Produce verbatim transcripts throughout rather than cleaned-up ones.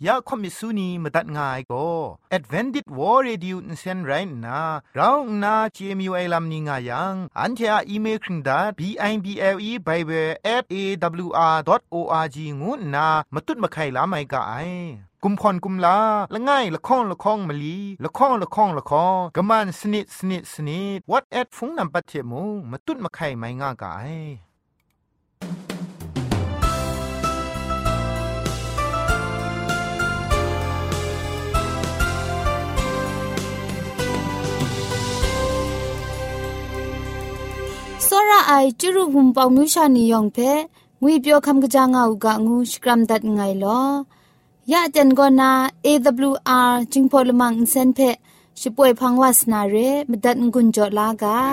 ยาคอมิสุนีมาตัดง่ายก็ Advented War Radio นเซนไรนะเราหน้า จี เอ็ม ยู ไอ ลำนี้ง่ายังอันเทออีเมลคิงดา บิ บิ แอล อี Bible แอท เอ ดับเบิลยู อาร์ ดอท โอ อาร์ จี งูนะมาตุดมาไข่ลาไม่กะไอกุมพรกุมลาละง่ายละข้องละข้องมะลีละข้องละข้องละข้องกะมันสนิดสนิดสนิด What at ฟงนำปัจเจมูมาตุดมาไข่ไม่ง่ากะไอစောရအိုင်ကျရုဟုံပေါမြူရှာနီယောင်ဖဲငွေပြောခမ်ကကြငါဥကငူစကရမ်ဒတ်ငိုင်လောยะจันกอนา เอ ดับเบิลยู อาร์ จิงพอลมังอินเซนเพชิป่วยพังวาสนาเรมดัดงุนจอลากา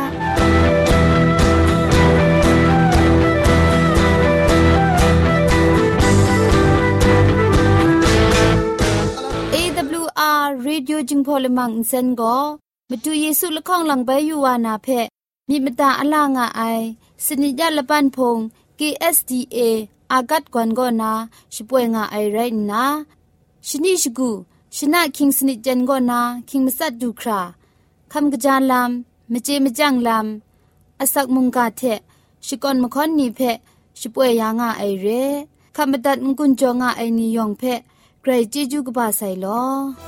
เอ ดับเบิลยู อาร์ Radio จิงพอลมังอินเซนก็มาดูเยซูละข้องหลังใบยูวานาเพมีมตาอลางาไอสนิยะละปันพง เค เอส ดี เอ อากัดกวนกอนาชิป่วยงาไอไรนะชนิชกูชนะคิงสนิจันกอนาคิงมัสัดดูคราคำกระจานลำมเจมจังลำอสักมุงกาเทชิกอนมคอนนีเพชิป่วยยางาไอเรคำบัดงกุนจงาไอนิยองเพไกรจิจูกบาไซลอ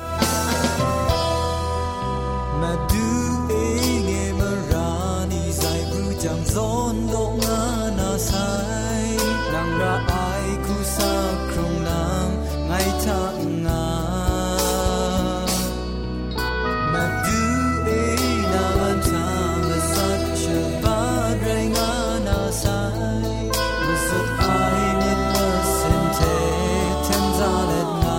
มาดูเอเงมรานีไซบรูจังซอนโลงานาไซนางราไอคุซาครุงนางไงทางามาดูเอนาวันทางและสักเชบาไรงานาไซมุสุดไอเนตมาสินเทเทนซาเลนา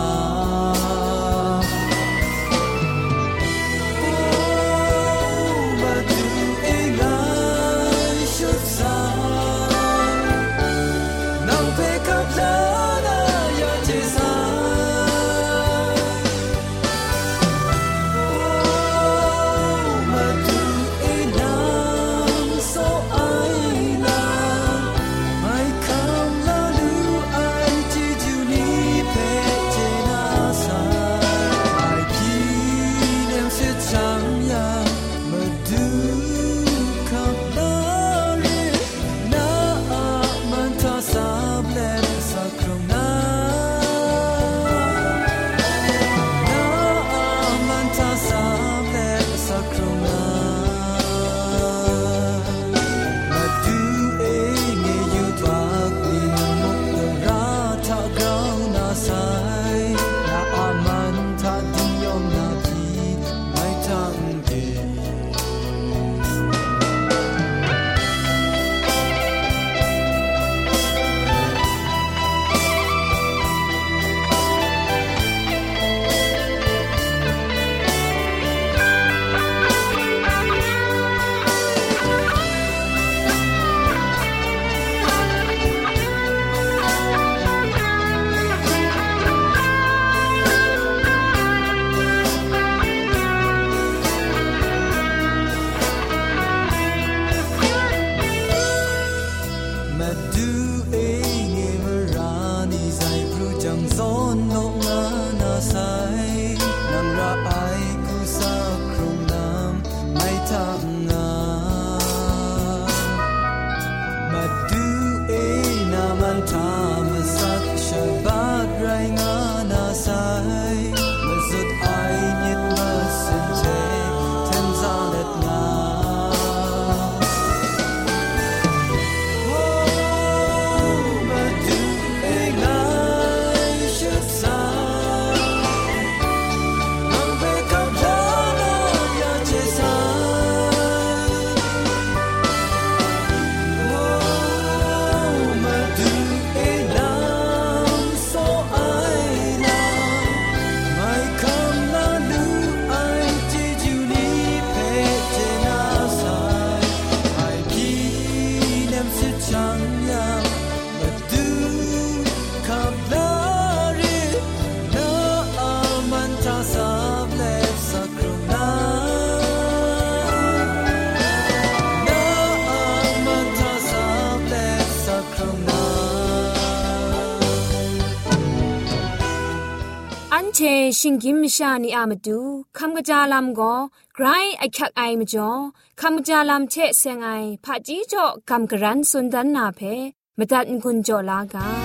อันเชชิงกิมชานีอามาดูคำกระจาลำก็ไกรไอคักไอมาจ่อคำกระจาลำเชเซงไอผาจีจ่อคำกระรันสุนดันนาเพมาตัดกุญจ่อลากา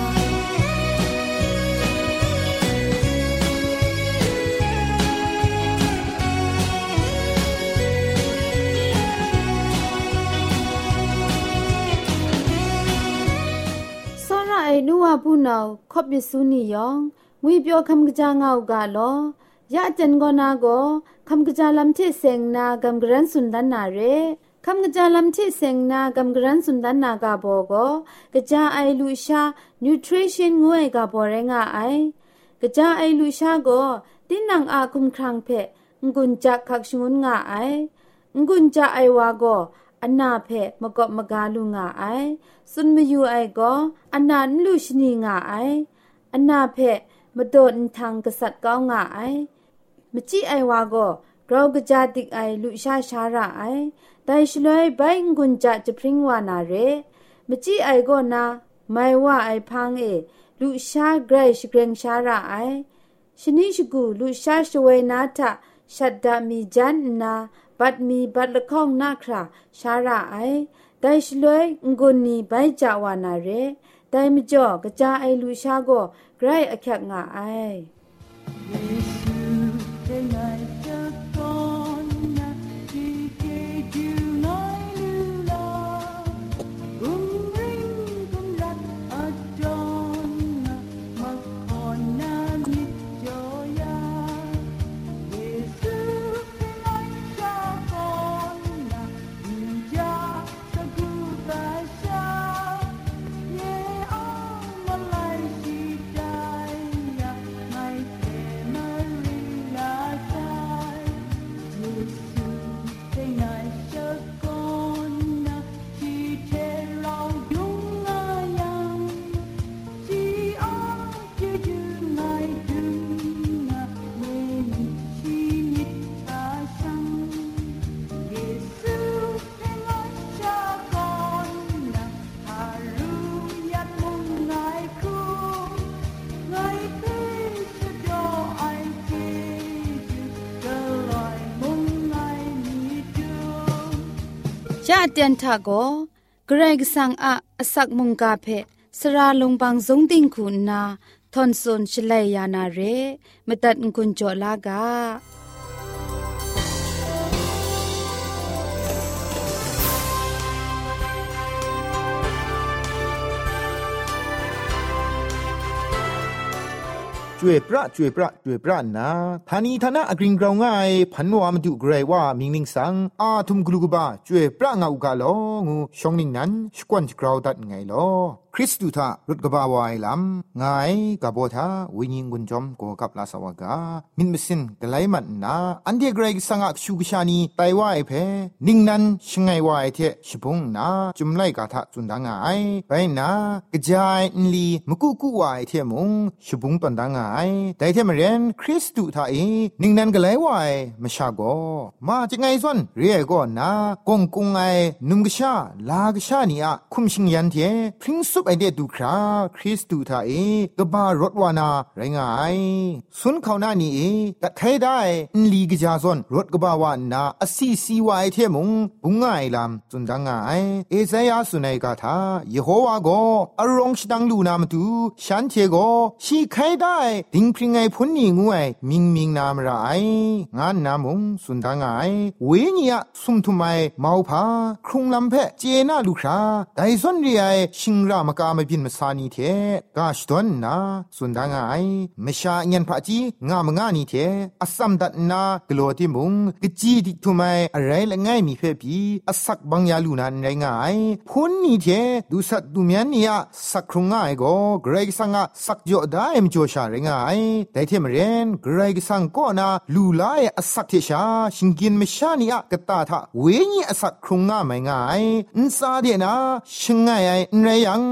ไอ้นัวผู้นาคบยิสุนียองงุยเปียวคำกะจางเอากาลอยะจันกอนาโกคำกะจาลำเชเซงนากำกรันสุนดันนาเรคำกะจาลำเชเซงนากำกรันสุนดันนากาโบโกกะจาไอลูชานิวทริชั่นงวยกาโบเรงาไอกะจาไอลูชาโกตินังอาคุมครังเพงุนจักคักชงุนงาไองุนจักไอวาโกอันนาเพมกบมกาลุงาไอสุนมยูไอก็อันนานลูชนีงาไออันนาเพมโดนทางกษัตริย์ก้าวงาไอมจีไอวาก็เรากระจาติกไอลุชาชาระไอแต่ฉลวยใบงุนจะจะพริ้งวานาเรมจีไอก็นาไม่ว่าไอพังเอลุชาไกรชเกรงชาระไอชนิชกูลุชาชเวนาทะชัดดามีจันนาบัดมีบัดละข้องนาคราชาระไอได้ฉลวยงุนนีใบจาวานาเรได้มจ่อกระจาไอลูชาโกไกรอคักงาไอยะเตียนทาโกเกรกสังอะอสักมุงกาเพสราลงบางสงติงคุณนาทอนซนชลัยยานาเรมตัดกุญจลากาจวยพระจวยพระจวยพระนะทานีทนะอกริงกราวง่ายพันวามาดูไกรว่ามิงมิงสังอาทุมกลูกบ้าจวยพระงาอุกาลองูชองนิงนั้นสกวนกราวดัดไงลอคริสตุทารุดกบ้าวายลำไงกบทาวิญญกุญจอมโกกับลาสวากามินมสินกไลมันนาอันเดียไกรสังอักชูกชานีไตว่าไอเพนิงนั้นชงไงว่าไอเทชิพุงนาจุมไลกาทะจุนดางไอไปนากระจายอินลีมกุกุว่าไอเทมุงชิพุงตันดางไอแต่เทมเรนคริสตุทาเอนิงนั้นกไลว่าไอมชาโกมาจะไงส่วนเรียกนากงกุงไอนุมกชาลากชานีอะคุมชิงยันเทพริ้งซุปไอเดดูคราคริสตุทาเอกบารถวานาไรงายสุนเขาหน้านี้เอตัดใครได้อินลีกจาซอนรถกบาวานาอสีสีวายเทมุงบุงไงลำจุนดังไงเอไซยาสุนัยกาทาเยโฮวาโกอารองชดังลูนามตูฉันเทโกชีใครได้ดิงพริงไงพุนนี่งวยมิงมิงนามรายงานนามุงสุนดังไงเวนียสุมทุไมเมาพาครุงลำเพเจน่าลูคราไดซอนเรียชิงรามกามบินมาสานีเทกาชตอนนาสุนดังไงมชาเงียนพะจีงามงานีเทอสัมดัดนากลัวที่มุงกจีดิทุไมอะไรละไงมีเฟบีอสักบางยาลูนันไรงายพุนนี่เทดูสัตดูเมียนนี่อะสักครุงง่ายก็เกรกสังอะสักโยได้มจ่อชาไรงายแต่เทมเรนเกรกสังก็นาลูลายอสักเทชาชิงกินมชานี่อะกตาทะเวนี่อสักครุงง่ายไม่ง่ายอินซาเดนะชิงง่ายไอไรยัง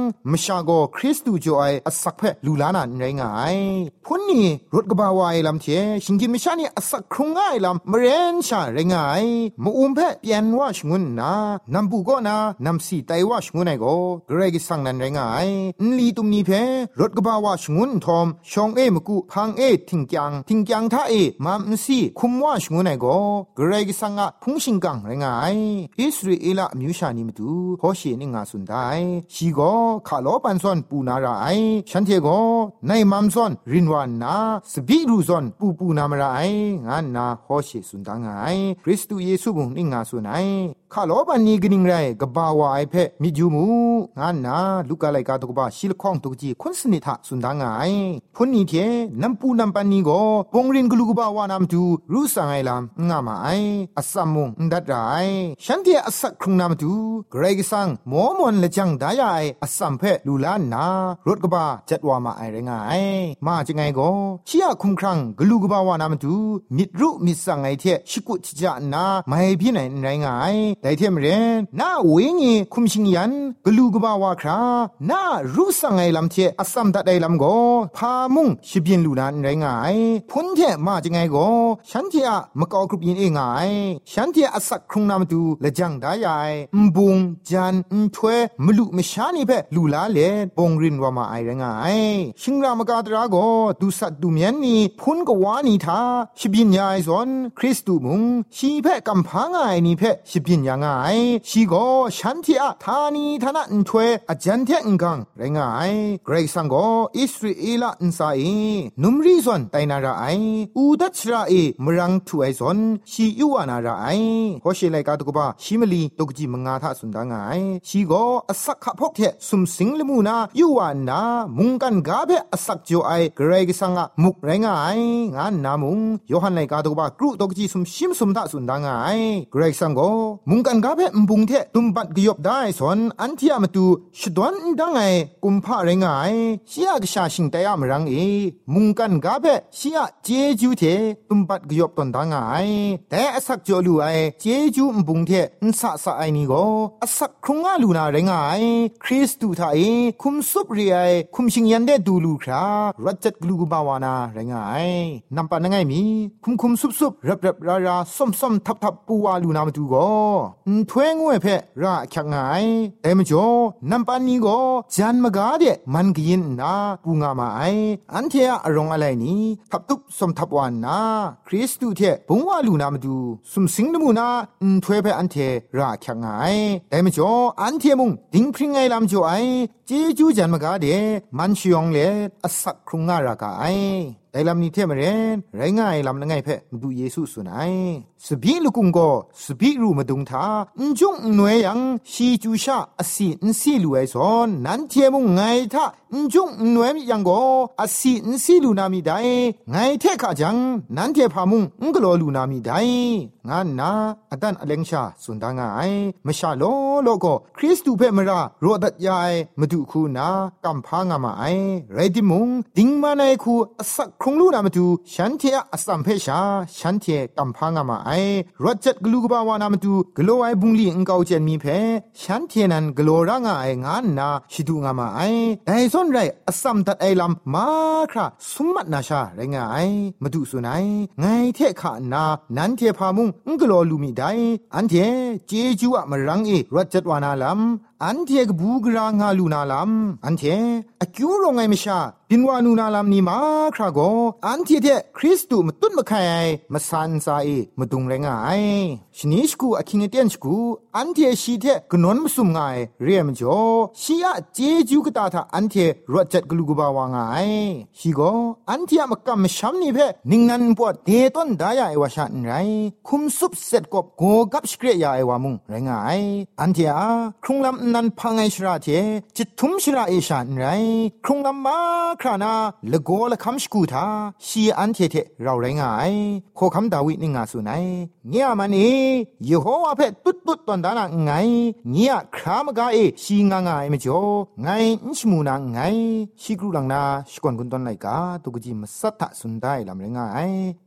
มชาโกคริสตูจ่อยอสักเพลูลานาไรงายพุ่นนี่รถกบาวายลำเทชิงกิมชานี่อสักครุงง่ายลำมเรนชาไรงายมอุ้มเพเปียนว่าชงุนนานำบุก็นานำสีไตว่าชงุนไอโกเกรกิสังนันไรงายนลีตุมนีเพรถกบาวาชงุนทอมชองเอมกุพังเอทิงจังทิงจังท่าเอมามสีคุมว่าชงุนไอโกเกรกิสังะพุงชิงกังไรงายอิสราเอลมิวชานิมตูโฮเชนิงาสุนไดชีโกคาโลปันซอนปูนาราไอฉันเทโกในมัมซอนรินวานนาสบิรูซอนปูปูนามราไองานนาโฮเชสุนดังไงคริสตูเยซูบุงนิงาสุนัยคาโลปันนีกนิงไรกบาวาไอเพมิจูมูงานนาลูกอะไรกาตกบาชิลคองตกจีคนสนิทะสุนดังไงพุนนี้เทนัมปูนัมปันนีโกปงรินกลูกบาวานามตูรู้สังไอลามงามาไออัสสัมมุงดัดไรฉันเทอสักครุงนามตูเกรกสังหมอมอนเลจังดายายอัสสัมเพลูลานนารถกบาจัดว่ามาไอไรงายมาจังไงโกเชียคุมครังกลูกบาวานามตูมิดรุมิสังไอเทชิกุจิจานาไม่พี่ไหนไรงายแต่เทมเรนนาเวงีคุมชิงยันกลูกบาวาครานารู้สังไอลำเทอัสสัมตัดไอลำโกพามุงชิบินลูลานไรงายพุนเทมาจังไงโกฉันเทอะมะกอกรุบยินเองไงฉันเทอะสักครุงนามตูละจังดายายมบุงจันอุทเวมลุมชานีเพลูลาเลปงรินวามาไอไรงายชิงรามกาตราโกดูสัตดูเมียนนี่พุนกวานีทาชิบินยายซอนคริสตูมุงชีเพกัมพังไอนี่เพชิบินยังไงชีโกฉันเทอะทานีทนะอุทเวอจันเทงกังไรงายเกรซังโกอิสราเอลอินไซนุมรีซอนไตนาราไออูดัชราเอมรังทูไอซอนชียูวานาราไอโฮเชไลกาตกบาชิมลีตกจีมงาทะสุนดางไงชีโกอสักขะพกเทสุมสิงลมูนายูวานามุงกันกาเบอสักจ่อยเกรกสังะมุกไรงายงานนามุงโยฮันไลกาตกบากรุตกจีสุมชิมสุมทะสุนดางไงเกรกสังโกมุงกันกาเบมบุงเทตุมบัดกยบได้สอนอันที่อามาตูชดวนดังไงกุมพะไรงายเชียกชาชิงไตยามรังเอมุงกันกาเบเชียเจจูเทตุมบัดกยบตนดังไงแต่อสักจ่อลูไอเจจูมบุงเทนสะสะไอนี่โกอสักครุงอาลูนาไรงายคริสตูทาเอคุมซุบเรียคุมชิงยันเดดูลูครารัจจกลูกบาวานาไรงายนำปะนังไงมีคุมคุมซุบซุบรับรับราราส้มส้มทับทับปูวาลูนามาดูโกทเวงเวเพราคักไงแต่มจ่อนำปะนี้โกจันมกาเดมันกินนาปูงามาไออันเทอะอรองอะไรนี่ทับตุบส้มทับวานนาคริสตูเทปุงวาลูนามาดูสุมสิงนมูนาทเวเพอันเทราคักไงแต่มจ่ออันเทมุงดิงพริงไงลำจ่อไอเจจูจันมกาเดมันชิยองเลอสักครุงงารากาไอแต่ลำนี้เทมเรนไรง่ายลำนั่งไงเพมาดูเยซูสุนัยสบีลูกุงก็สบีรูมาดุงทาอุจงหน่วยยังชีจูชาอสีอินซีลูไอซอนนั้นเทมุงไงท่าอุจงหน่วยยังก็อสีอินซีลูนามีได้ไงเทขาจังนั้นเทพามุงอุกโลลูนามีได้งานนาอดันอเลงชาสุนดางไอมชาโลโลก็คริสตูเพมราโรดัดยายมาดูคูนากัมพางามาไอไรดิมุงดิงมาในคูอสักคงลูนามาดูฉันเทอะอสัมเพชาฉันเทกัมพางามาไอรถจัดกลูกบาวานามาดูกลัวไอบุงลีอิงเกาเจนมีเพฉันเทนันกลัวร่างไองานนาชิดูงามาไอแต่ส่วนไรอสัมตัดไอลำมาคราสุมัดนาชาไรงไอมาดูสุนัยไงเทขานานั้นเทพามุงกลัวลูมีได้อันเทเจจูอะมรังเอรถจัดวานาลำอันเทกบูกรางาลูนาลำอันเทอคิวรงไงมชาปินวานูนาลำนี้มาคราโกอันเทเทคริสตูมาตุ้นมาไข่มาซันซาเอมาดุงไรงายชนิชกูอคิงเตียนชกูอันเทชีเทกนนมาสุมไงเรียมจ่อชีอะเจจูกตาทาอันเทรถจัดกลูกบาวางไงชีโกอันเทมากำมชัมนี่เพนิงนันปวดเดต้นดายาไอวาชันไรคุมซุบเสร็จกบโกกับสเกรยาไอวามุงไรงายอันเทอะครุงลำนันพังไอชราเทจิตทุมชราเอชันไรครุงลำมาครานาละโกละคำสกูทาชีอันเทเทเราไรงายโคคำดาวินิงาสุนัยเงียมันเอเยโฮวาเพตุดตุดตอนดานังไงเงียครามกาเอชีงางายไม่จ่อไงอิชมูนังไงชีกรูลังนาสกอนกุนตอนไลกาตุกจีมสัทธะสุนได้ลำไรงาย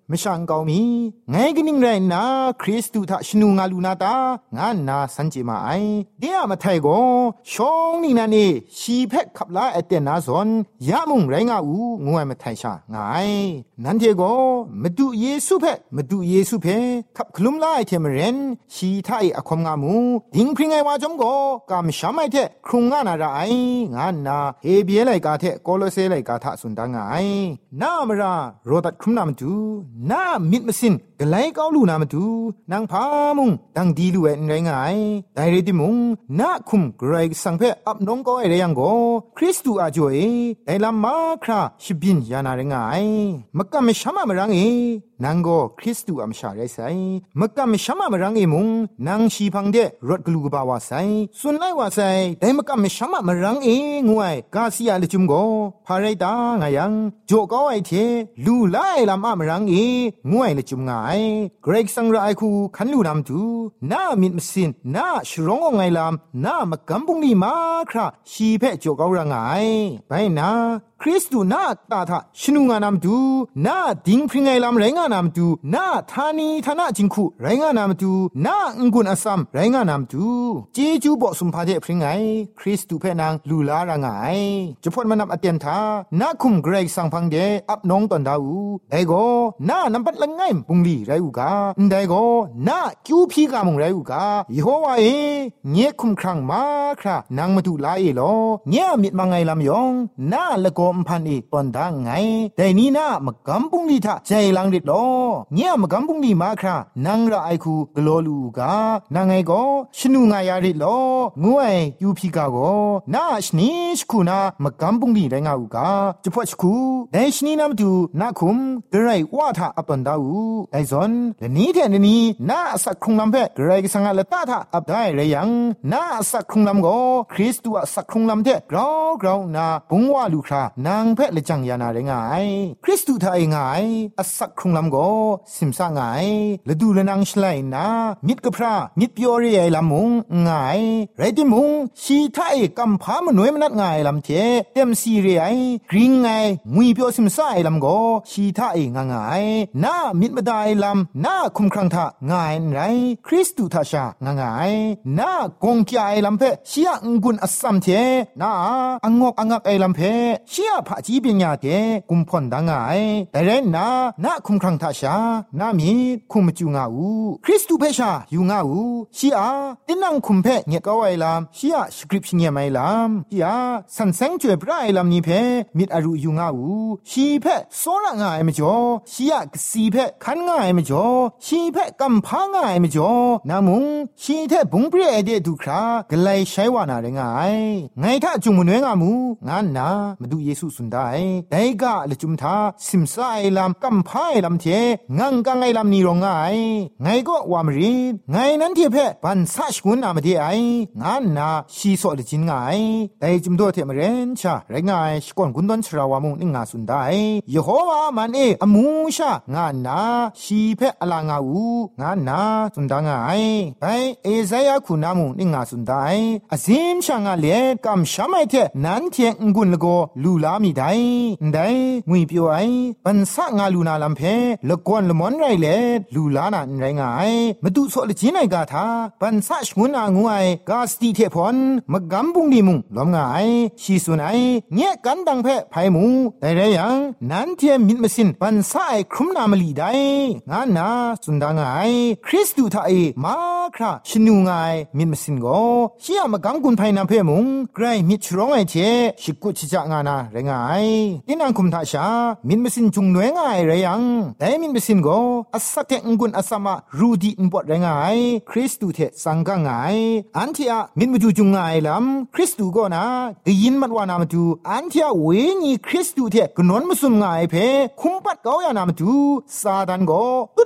มช่างเกามีไงกันนิ่งไรนะคริสตูทะชนูงาลูนาตางานนาสันจิมาไอเดียมาไทยก็ชองนี่นันเอชีเพคขับลาเอเตนาซอนยามุงไรงาอูงวยมาไทยชาไงนันเทก็มาดูเยซูเพมาดูเยซูเพขับคลุมลาไอเทมเรนชีไทยอคมงามูดิงพริงไงว่าจมก็กามชามไอเทครุงงานาราไองานนาเฮเบียไลกาเทโกโลเซไลกาทะสุนดางไงนามราโรตัดครุมนามดูนามิดมสินกไลกาลูนามดูนางพามุงดังดีลูเอนไรงายไดเรติมุงนาคุมไกรสังเพอับนงก็ไอเรยังก็คริสตูอาจวยไดลามาคราชิบินยานาไรงายมักกะมชามามรังเอนางก็คริสตูอัมชาไรไซมักกะมชามามรังเอมุงนางชีพังเดรถกลูกบาวาไซสุนไลวาไซไดมักกะมชามามรังเองวยกาซิยาลจุมก็พาไรตางายังโจก็ไอเทลูไลลามามรังเองวยลจุมงายเกรกสังไรคูขันลูนามตูนามิดมสินนาชรองไงลามนามกัมปุงนีมาคราชีเพโจก็รังไงไปนาคริสตูนาตาทะชนุงานามตูนาดิงพริงไงลามไรงานามตูนาทานีทนาจิงคุไรงานามตูนางกุนอซัมไรงานามตูเจจูบ่สุมพาเทพริงไงคริสตูเพนางลูลารังไงจะพอดมานำอเตียนทานาคุมเกรกสังพังเดอับน้องตอนดาวไดโกนานำปัดละไงปุงลีไรอูกาไดโกนาคิวพีกามุงไรอูกาเยโฮวาเอเงี้ยคุมครั้งมาครานางมาดูลาเอโลเงี้ยมิดมาไงลำยองนาละโกมพันอีปอนดังไงแต่นี่นะมะกำปุงลีทะใจลังดิดโลเงี้ยมะกำปุงลีมาครานังระไอคูกโลลูกานางไงก็ชนูงายาดิดโลงวยยูพีกาโกนาชนิชคูนามะกำปุงลีไรงาอูกาจะพอชคูแต่ชนีนามตูนาคุมกระไรว่าทะอับตอนดาอูไอซอนและนี้แทนนี้นาสักครุงลำเพกระไรสังละตาทะอับได้ไรยังนาสักครุงลำก็คริสตูสักครุงลำเทกราวกราวนาปุงว่าลูครานางเพะละจังยานาไรงายคริสตูทาเองายอสักครุงลำก็สิมสางายละดูละนางชไลนามิดกะพระมิดเปียวเรียลำมุงงายไรติมุงชีทาเอกัมพามนวยมนัดงายลำเทเต็มซีเรียกริงไงงุยเปียวสิมสาไอลำก็ชีทาเองงายนามิดมาดายลำนาคุมครังทางายไรคริสตูทาชางางายนากงกี้ไอลำเพชียงกุนอสัมเทนาอังอกอังักไอลำเพชียพะจีปิญญาเตกุมพอนดังไงแต่เรนนานาคุมครังทาชานามีคุมจูงาอูคริสตูเพชาอยู่งาอูชีอาตินังคุมเพเงกเอาไอลามชีอาสคริปต์เงียไมลามชีอาสันเซงจวยพระไอลามนี้เพมิดอรุอยู่งาอูชีเพโซระงายมจ่อชีอากสีเพคันงายมจ่อชีเพกัมพางายมจ่อนามุงชีเทบุงเปรเดดูครากไลใช้วานาเรงายไงถ้าจุงมนวยงามูงานนามาดูเยซูสุนได้แต่ก็ละจุมทาสิมซาไอลามกัมพาไอลามเทงังกังไอลามนีรองไงไงก็วามรีไงนั้นเทเพปันซาชกุนอามาเทไองานนาชีโซละจินไงแต่จุมโดเทมเรนชาไรงายสกอนกุนดอนชราวามุงนิงาสุนได้เยโฮวามันเออมูชางานนาชีเพอลางาอูงานนาสุนดางไงไปเอซายาคุณามุงนิงาสุนได้อซิมชางาเลกัมชาไมเทนั้นเทงกุนละโกลูลามีได้ได้งุยเปียวไอปันสะงาลูนาลำเพละกวนละมอนไรเลลูลานาไรงายมาดูโซละจินไอกาทาปันสะชงุนางวยกาสติเทพอนมะกัมบุงดีมุงลอมงายชีสุนัยเงี้ยกันดังเพไพมูแต่ไรยังนั้นเทียมิดมสินปันสะไอครุมนามลีได้งานนาสุนดางายคริสตูทาเอมาคราชนูงายมิดมสินโกชียมะกัมกุนไพนามเพมุงไกรมิดชรองไอเทชิกุชิจะงานาไรงายดินังคุมทาชามินมสินจุงหน่วยง่ายไรยังแต่มินมสินก็อสักเทงกุนอสมารูดีอินบอดไรงายคริสตูเทสังกังไงอันที่อะมินมจูจุงง่ายลำคริสตูก็นะกยินมันวานามตูอันที่อะเวนีคริสตูเทกนวนมสุมง่ายเพคุมปัดเกาอย่านามตูซาดันก็ตุน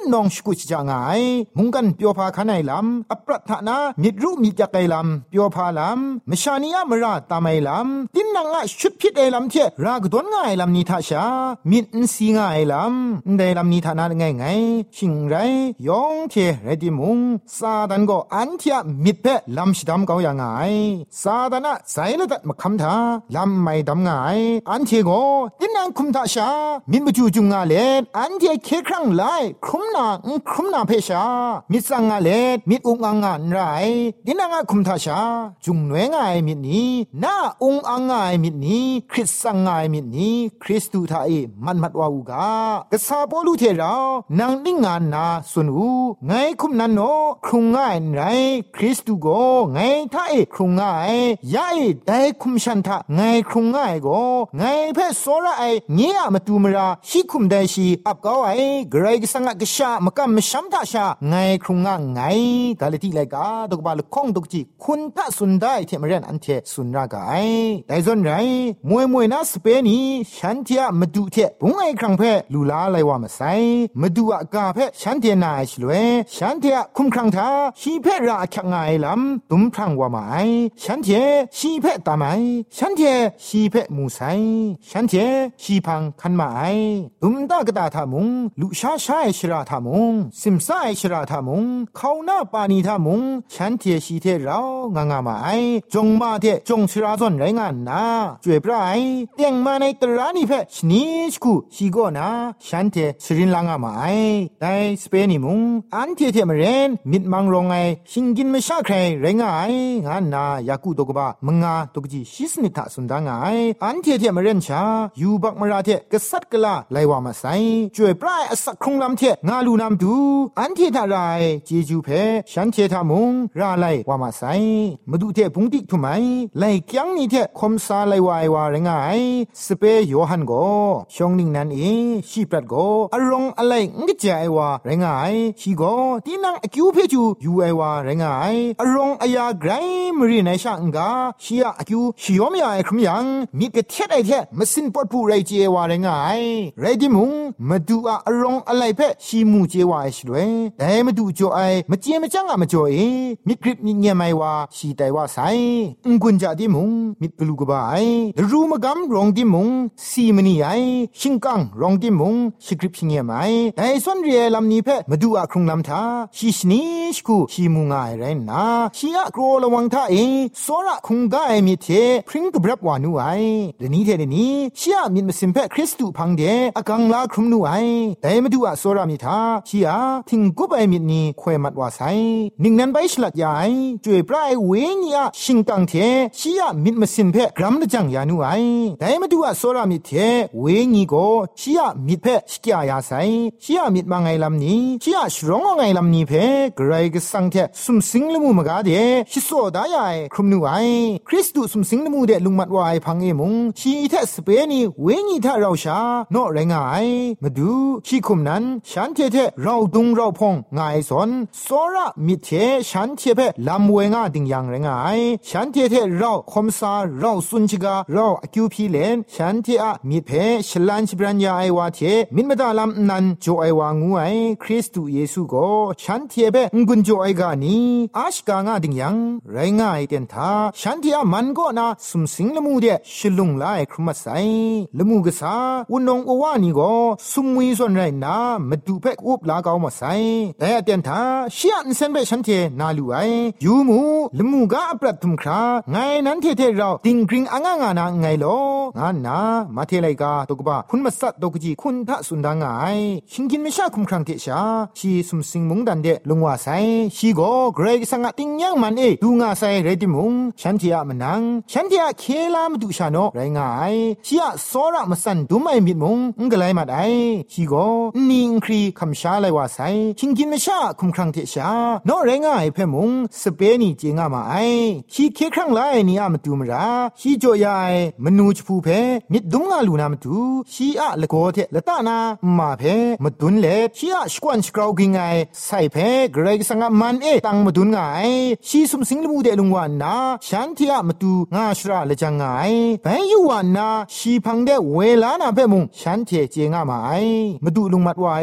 นองสกุชจางไงมุงกันเปียวพาขันไอลำอปรัฐานามิดรูมิดจักไอลำเปียวพาลำมชานียามราตามไอลำตินนางะชุดพิดไอลำเทรากดวนง่ายลำนี้ท่าชามิดนสีง่ายลำได้ลำนี้ท่านาไงไงชิงไรยองเทเรดิมุงซาดันก็อันเทียมิดเพ่ลำชิดำเกาอย่างไงซาดานะไซเลตัดมาคำท่าลำไม่ดำง่ายอันเทโกตินนางคุมท่าชามิดมาจูจุงงาเลอันเทเคครั้งไลครุมนาครุมนาเพชามิดสังงาเลมิดอุงอังงานไรตินนางคุมท่าชาจุงหน่วยง่ายมิดนี้น่าอุงอังง่ายมิดนี้คริสสังง่ายมิดนี้คริสตูท่าเอมันมัดวาอูกากษาปอลูเทรานางนิ่งงานนาสุนูไงคุมนันโนครุงง่ายไรคริสตูโกไงท่าเอครุงง่ายยาเอได้คุมชันทะไงครุงง่ายโกไงเพศโซระไอเงียมาตูมราชิคุมได้ชีอับเกาไอเกรกสังกชามกำมชัมทาชาไงครุงง่ายไงกาลติไลกาตกบาลคงตกจีคุณทะสุนได้เทมเรนอันเทสุนรากาไอได้ซอนไรมวยมวยนาสเปนีฉันเทียมาดูเทปุงไอครั้งเพลูลาไลว่ามาไซมาดูอากาเพฉันเทียนายชลเวฉันเทียคุมครั้งทาชีเพราคักไงลำตุมพรังว่ามาไอฉันเทียชีเพตามไอฉันเทียชีเพมูไซฉันเทียชีพังคันมาไอตุมตากตาทามุงลุชาชาไอชราทามุงซิมซาไอชราทามุงเขาหน้าปานีทามุงฉันเทียชีเทเรางางามาไอจงมาเทจงชราซอนไรงานนาจวยปรายเตียงมาในตรานีเพชนีชคูชีโกนาฉันเทสรินลางามาไอได้สเปนิมุงอันเทเทมเรนมิดมังรองไอชิงกินไม่ชาใครไรงายงานนายากูตกบะมงาตกจีชิสนิทะสุนดางไออันเทเทมเรนชายูบักมราเทกษัตริย์กลาไลวามาไซจวยปรายอสักครุงลำเทงาลูนำดูอันเททารายเจจูเพฉันเททามุงราไลวามาไซมาดูเทพุงติกทุไมไลเกียงนี่เทคมซาไลวายวาไรงายสเปโยฮันโกชองนิงนันเอชีปรัดโกอารองอะไรงกจไอวาไรงายชีโกตีนังอคิวเพจูยูไอวาไรงายอารองอายาไกรมรีไนชาองกาชียอคิวชิยอมยาไอครุมยังมีกะเทดไอเทมสินปอดผู้ไรเจวาไรงายไรดิมุงมาดูอารองอะไรเพชีมูเจวาไอชลเวแต่มาดูจ่อไอมาเจมาจังอะมาจ่อเอมีกริบมีเงียไม่ว่าชีไตว่าไซงกุนจาดิมุงมิดกลูกบาไอรูมกำรองดิมุงซีมนีไอชิงกังรองดิมุงชิกริบชิงเงียไม่ไอส่วนเรียลำนี้เพมาดูอะครุงลำทาชีสนิชคูชีมูงไอไรนาชีอะกรอระวังทาเอโซระคงกาไอมิเทพริ้งกบรับวานูไอเดนี้เทเดนี้ชีอะมิดมาสิมเพคริสตูพังเดอะกังลาครุมนูไอแต่มาดูอะโซระมิทาชีอะทิงกุบไอมิดนี้ควยมัดว่าไซนิงนันไปฉลัดยายจวยปลายเวงีอะชิงกังเทชีอะมิดมาสิมเพกรัมละจังยานูไอแต่มาดูอะโซระมิเทเวงีโกชีอะมิดเพสกยายาไซชีอะมิดมาไงลำนี้ชีอะชร้องไงลำนี้เพกรายกสังเทสุมสิงละมูมกาเดชิโซดายายครุมนูไอคริสตูสุมสิงละมูเดลุงมัดวายพังเอมุงชีเทสเปนีเวงีทาเราชาโนไรงายมาดูชีคุมนั้นฉันเทเทเราดุงเราพงงายสนโซระมิเทฉันเทเพลำเวงาดิงยังไรงายฉันเทเทเราคมซาเราสุนชิกาเราอคิวพีเลนฉันเทอะมิเพฉลันชิบรัญญาไอวาเทมินมดาลำนันโจไอวางูไอคริสตูเยซูโกฉันเทเปงุนโจไอกานีอาชกางาดิงยังไรงายเต็นทาฉันเทอะมันก็นาสุมสิงละมูเดชลุงไลครุมัสไซละมูกษาอุนงอวานีโกสุมวีส่วนไรนามาดูเพกอุบลากาวมาไซแต่เต็นทาเชียนเซนเบฉันเทนาลูไอยูมูละมูกาอัปรัดทุมคราไงนั้นเทเทเราติงกริงอ่างงานาไงโลงานนามาเทไลกาตกบะคุณมาสัตตกจีคุณทะสุนดางไงชิงกินไม่ชาคุมครังเทชาชีสุมสิงมุงดันเดลงว่าไซชีโกเกรกสังติงยังมันเอดูงาไซเรดิมุงฉันเทียมันนังฉันเทียเคลามดูชาโนไรงายชีอะโซระมาสันดูไม่มิดมุงงกไลมาไดชีโกนิงครีคำชาไลว่าไซชิงกินไม่ชาคุมครังเทชาโนไรงายเพ่มุงสเปนีเจงามาไอชีเคครั้งไลนี่อะมาดูมราชีโจยายมนูชพูเพมิดดุงอาลูนามาดูชีอะละโกเทละตานามาเพมาดุนเลชีอะสกวนสกราวกิงไงไซเพเกรกสังมันเอตังมาดุนไงชีสุมสิงละมูเดลุงวานนาฉันที่อะมาดูงาชราละจังไงไปอยู่วานนาชีพังเดเวลานาเพ่มุงฉันเทเจงามาไอมาดูลุงมัดวายพัง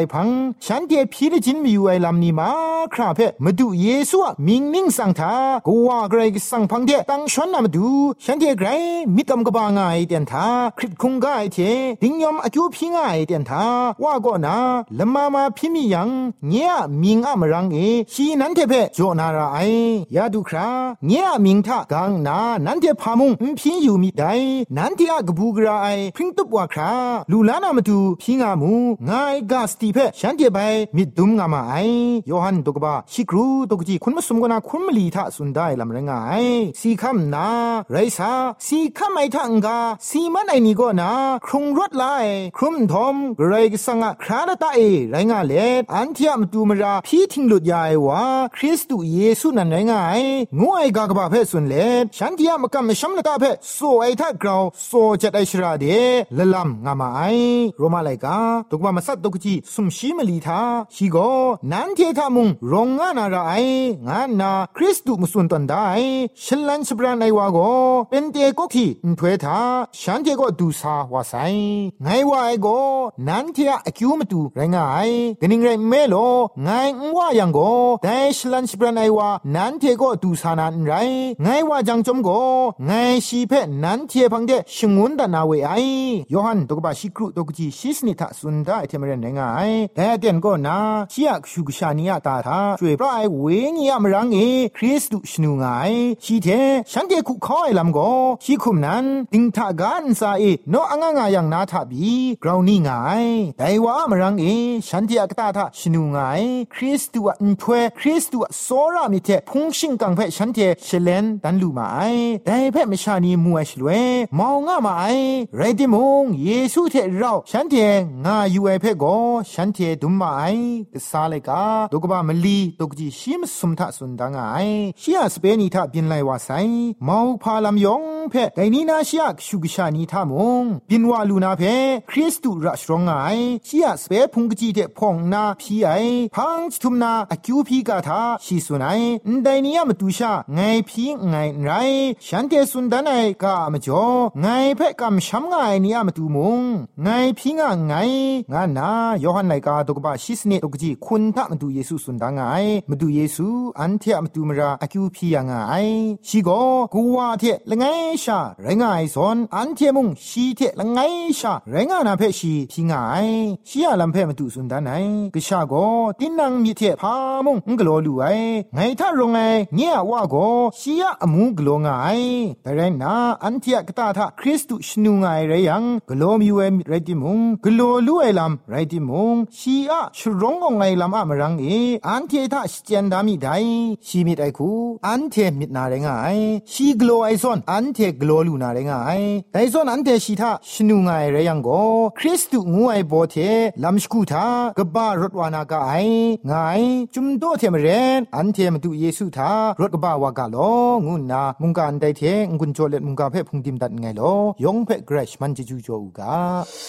ฉันเทพีได้จินมีอยู่ไอลำนี้มาคราเพมาดูเยซูอะมิงนิ่งสังทากูว่าไกรสังพังเทตั้งชวนนามาดูฉันเทไกรมิตรกบางไงเตียนทาคริตคงไกเทดิงยอมอคิวพิงไงเตียนทาว่าก็นาละมามาพิมียังเงียมิงอะมรังเอชีนันเทเพโจนาราไอยาดูคราเงียมิงทากังนานันเทพามุงพิงอยู่มิไดนันเทอะกบูกราไอพริ้งตุบว่าคราลูลานามาดูพิงามูไงกาสติเพฉันเทไปมิดุมงามาไอยอหันตกบะชิกรูตกจีคุณมาสมกนาคุณมลีทะสุนได้ลำเรงไอสีคำนาไรซาสีคำไอทังกาสีมันไอนี่ก็นาครุงรถไลครุมทอมกรกสังคราดตาเอไรงาเลอันที่มตูมราพี่ทิ้งหลุดยายวะคริสตุเยซูนั่นไรงายงูไอกากบะเพสุนเลฉันที่มกำไม่ช้ำละกาเพโซไอทักกราวโซจัดไอชราเดละลำงามาไอโรมาไลกาตกบะมาสัตตกจีสุมชีมลีทาชีโกนันเททามุงรงงานาราไองานาคริสตุมุสุนตันได้ฉันลันสบรานไอวาโกเป็นเตกกทีถวยทาฉันเทก็ดูซาวาไซไงว่าไอโกนันเทอะอคิวมตูไรงายกนิงไรเมโลไงว่ายังโกแต่ฉันลันสบรานไอวานันเทก็ดูซานันไรไงว่าจังจมโกไงชีเพนันเทพังเดชงุนดานาเวไอยอหันตกบะชิกรุตกจีชิสนิทะสุนได้เทมเรนไรงายแต่เตียนก็นาชิยะชุกชานิยะตาทาช่วยพระไอเวงียมรังเอคริสตุชนูงายชีเทฉันเทคุคอยลำโกชีคุมนั้นติงทากันซาเอโนอ่างงายังนาทาบีกราวนี่งายแต่ว่ามรังเอฉันเทอะกตาทาชนูงายคริสตุอะอุทเวคริสตุอะโซรามิเทพุงชิงกังเพฉันเทเชเลนดันลูมาไอแต่เพมชานีมัวชลเวมองงามาไอไรดิมงเยซูเทเราฉันเทงาอยู่ไอเพโกฉันเทดุมมาไอกษาเลกาดกบามลีตกจีชิมสุมทะสุนดังไอชียสเปนิทะบินไลวาไซมาวพาลำยองเพไกนีนาชียชุกชานีทามงบินวาลูนาเพคริสตุรัชรองไอชียสเปพุงกจีเทพองนาพีไอพังจุมนาอคิวพีกาทาชีสุนัยไดนียมตุชาไงพีไงไรฉันเทสุนดันไอกามจ่อไงเพกำช้ำไงนียมตุมงไงพีงไงงานนาโยฮันไลกาตกบะชิสเนตกจีคุณทะมตุเยซูสุนดังไงมตุเยซูอันเทมตุมราอคิวพียังไงชีโกกูว่าเทละไงชาไรงายสอนอันเทมุงชีเทละไงชาไรงานาเพชีพีงายชียลำเพมตุสุนดันไงกชาโกตินังมีเทพามุงงกโลลูไอไงท่ารงไงเงียว่าโกชียอมูกโลงไงแต่ไรนาอันเทกตาทาคริสตุชนูไงไรยังกโลมิเวมไรติมุงกโลลูไอลำไรติมุงชีอะชรองงไงลำอะมรังเออันเททาสเจนดามิไดชีมิไดคูอันเทมิดนาเรงไงชีกโลไอซอนอันเทกโลลูนาเรงไงไดซอนอันเทชีทาชนูไงไรยังโกคริสตุงูไอโบเทลำสกูทากบารถวานากาไอไงจุมโตเทมเรนอันเทมตุเยซูทารถกบาวากาโลงูนามุงกาอันไดเทงกุนโจเลมุงกาเพพุงดิมดัดไงโลยองเพเกรชมันจิจูโจอูกา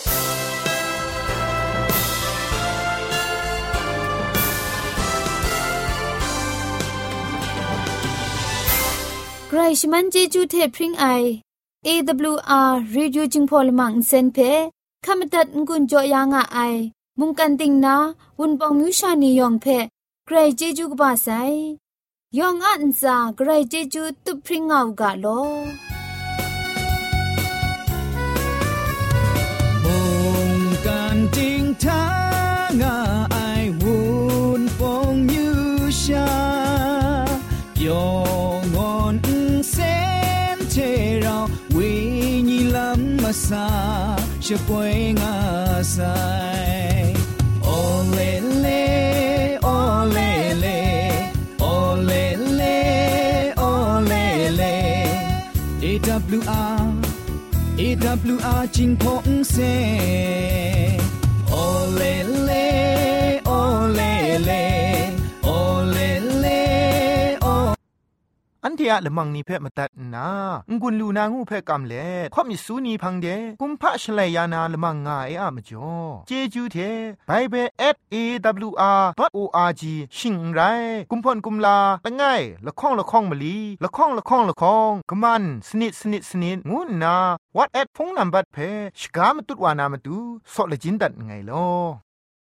ใครชมันเจจูเทพริงไอ เอ ดับเบิลยู อาร์ Radio จิงพอลมังเซนเพขมตัดงุนจอยางอ้ายมุงกันติงนาวุนปองมิวชานียองเพใครเจจูกบาไซยองอันซาใครเจจูตุพริงเอากาโลมุงกันติงทางอ้ายวุนปองมิวชายองอนเซนเทราวิญิลัมมาซาชะป่วยงาไซโอเลเลโอเลเลโอเลเลโอเลเล เอ ดับเบิลยู อาร์ เอ ดับเบิลยู อาร์ จิงพงเซโอเลเลโอเลเลโอเลเลอันเทียละมังนิเพ่มาตัดนางุนลูนางูเพ่กำเล่ข่อมิสูนีพังเดกุมพะชเลยานาละมังงาเออะมจ่อเจจูเทไบเบิล แอท เอ ดับเบิลยู อาร์ ดอท โอ อาร์ จี ชิงไรกุมพ่นกุมลาละง่ายละข้องละข้องมะลีละข้องละข้องละข้องกะมันสนิดสนิดสนิดงูนาวัดแอดพงนัมบัดเพ่ชกามตุดวานามตุสอเลจินดัดไงลอ